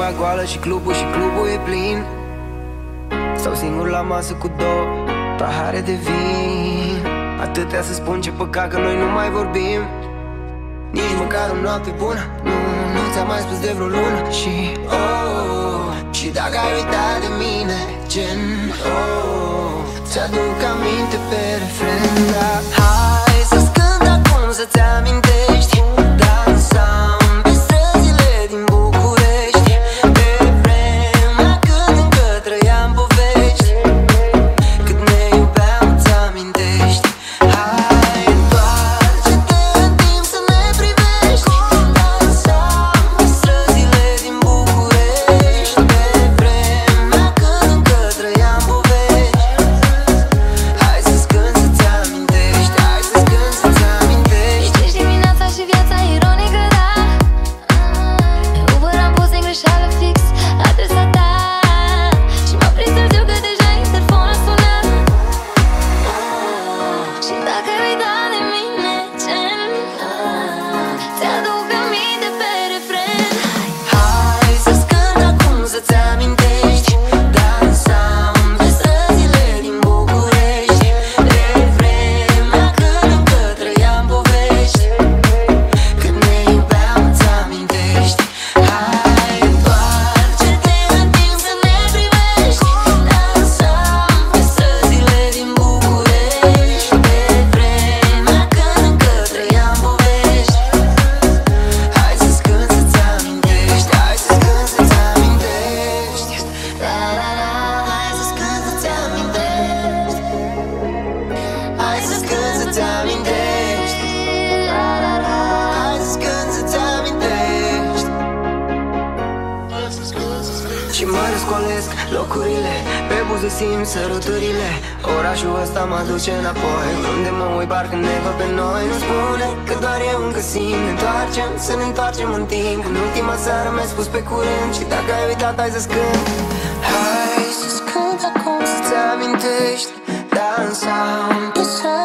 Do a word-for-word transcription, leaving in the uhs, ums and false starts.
Sala goală și clubul și clubul e plin. Stau singur la masă cu două pahare de vin. Atâtea să spun, ce păcat că noi nu mai vorbim. Nici măcar o noapte bună, nu, nu ți-am mai spus de vreo lună. Și oh, și dacă ai uitat de mine, gen oh, ți-aduc aminte pe refren. Da, hai să-ți cânt acum să-ți amintești. Dansam pe străzile din București, pe vremea când încă trăiam povești. Cât ne iubeam, îți amintești. Hai, întoarce-te în timp să ne privești. Dansam pe străzile din București, pe vremea când încă trăiam povești. Hai să-ți cânt să-ți amintești, hai să-ți cânt să-ți amintești. Știi dimineața și viața ironică, da. Uber am pus din greșeală fix adresa ta și m-a prins târziu că deja interfonul suna. Și dacă ai uitat de mine, gen ți-aduc aminte pe refren. Hai să-ți cânt acum să-ți amintești. Dansam pe străzile din București, de vremea când încă trăiam povești. Când ne iubeam, îți amintești. Hai, întoarce-te în timp să ne privești. Dansam pe străzile din București, de vremea când încă trăiam povești. Hai să-ți cânt să-ți amintești, hai să-ți cânt să-ți amintești. Da, da, da, hai să-ți cânt să-ți amintești. Hai să-ți cânt să-ți amintești. Da, da, da, hai să-ți cânt să-ți amintești. Și mă răscolesc locurile, pe buze simt săruturile. Orașul ăsta mă duce înapoi, unde mă uit parcă ne văd pe noi. Nu spune că doar eu încă simt. Ne întoarcem, să ne întoarcem în timp. În ultima seară mi-ai spus pe curând. Și dacă ai uitat, hai să-ți cânt. Hai să-ți cânt acum să-ți amintești. Dansam pe străzi